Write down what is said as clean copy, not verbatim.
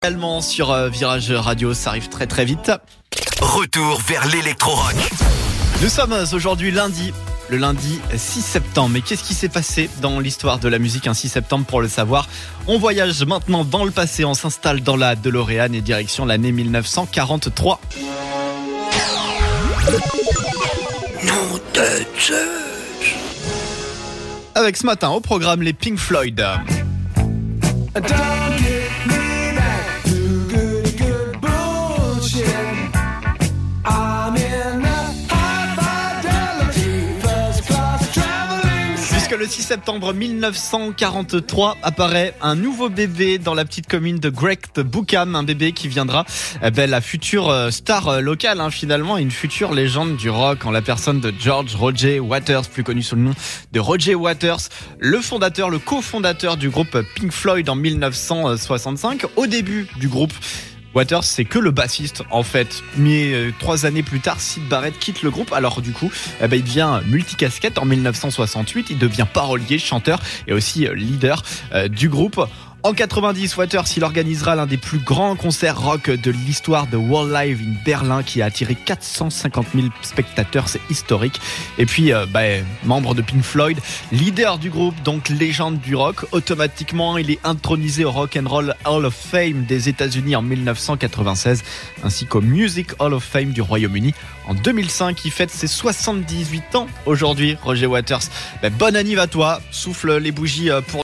Également sur Virage Radio, ça arrive très très vite. Retour vers l'électro-rock. Nous sommes aujourd'hui le lundi 6 septembre. Mais qu'est-ce qui s'est passé dans l'histoire de la musique un 6 septembre pour le savoir? On voyage maintenant dans le passé, on s'installe dans la DeLorean et direction l'année 1943. Nom de Zeus. Avec ce matin au programme les Pink Floyd. Le 6 septembre 1943 apparaît un nouveau bébé dans la petite commune de Great Bookham, un bébé qui viendra la future star locale, finalement, une future légende du rock en la personne de George Roger Waters, plus connu sous le nom de Roger Waters, le cofondateur du groupe Pink Floyd en 1965. Au début du groupe, Waters, c'est que le bassiste en fait, mais 3 années plus tard, Syd Barrett quitte le groupe. Alors du coup, il devient multicasquette en 1968. Il devient parolier, chanteur et aussi leader du groupe. En 90, Waters, il organisera l'un des plus grands concerts rock de l'histoire de World Live in Berlin qui a attiré 450 000 spectateurs, c'est historique. Et puis, membre de Pink Floyd, leader du groupe, donc légende du rock, automatiquement, il est intronisé au Rock and Roll Hall of Fame des États-Unis en 1996, ainsi qu'au Music Hall of Fame du Royaume-Uni en 2005. Il fête ses 78 ans aujourd'hui, Roger Waters. Bonne anniv à toi, souffle les bougies pour